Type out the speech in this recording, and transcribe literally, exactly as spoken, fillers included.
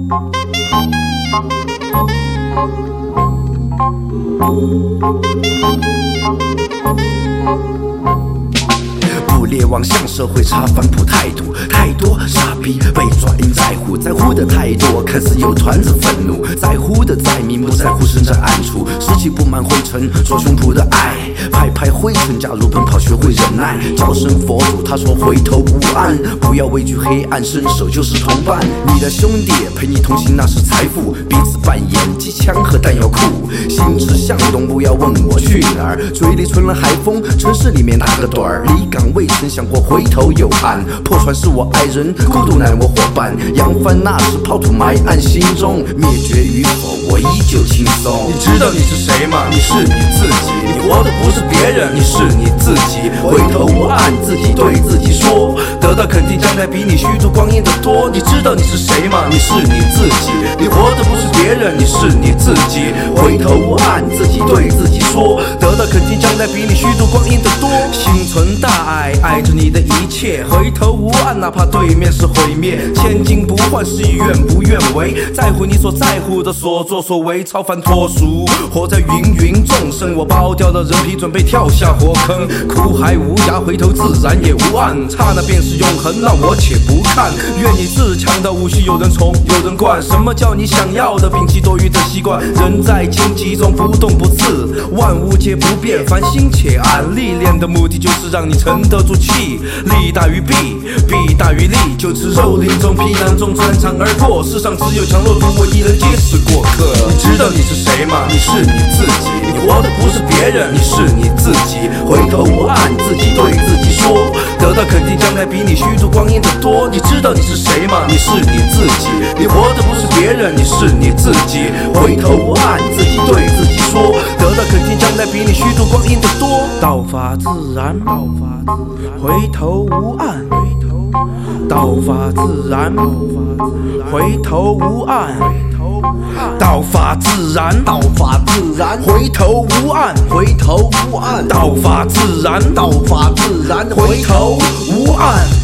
不列妄向社会茶反哺态度，太多傻逼被抓因在乎，在乎的太多，看似有团子愤怒，在乎的在明，不在乎身在暗处，士气布满灰尘，做胸脯的爱，拍拍灰尘，加入奔跑，学会忍耐，叫声佛祖，他说回头无岸，不要畏惧黑暗，伸手就是同伴，你的兄弟陪你同行那是财富，彼此扮演机枪和弹药库，心之向东，不要问我去哪儿，嘴里存了海风，城市里面打个盹儿，离港未曾想过回头有岸，破船是我爱人，孤独乃我伙伴，扬帆那时抛土埋岸心中，灭绝与否我依旧轻松。 你知道你是谁吗？你是你自己，你活的不是别人，你是你自己。 回头无岸，自己对自己说， 得到肯定将来比你虚度光阴的多。你知道你是谁吗？你是你自己，你活的不是别人，你是你自己。 回头无岸，自己对自己说， 得到肯定将来比你虚度光阴的多。 心存大爱，爱着你的一切，回头无岸，哪怕对面是毁灭，千金不换，事与愿不愿为，在乎你所在乎的所作所为，超凡脱俗，活在芸芸众生，我剥掉了人皮，准备跳下火坑，苦海无涯，回头自然也无岸，刹那便是永恒，让我且不看，愿你自强的无需有人宠有人惯，什么叫你想要的摒弃多余的习惯，人在荆棘中不动不刺，万物皆不变，凡心且安，历练的目的就是让你沉得住气，利大于弊，弊大于利，就此蹂躏中皮囊中穿肠而过，世上只有强弱如我一人皆是过客。 你知道你是谁吗？你是你自己，你活的不是别人，你是你自己。 回头无岸，自己对自己说， 得到肯定将来比你虚度光阴的多。你知道你是谁吗？你是你自己，你活的不是别人，你是你自己。 回头无岸，自己对自己说， 得到肯定将来比你虚度光阴的多。 道法自然，回头无岸，道法自然，回头无岸，道法自然， 道法自然， 回头无岸， 回头无岸， 道法自然， 道法自然， 回头无岸。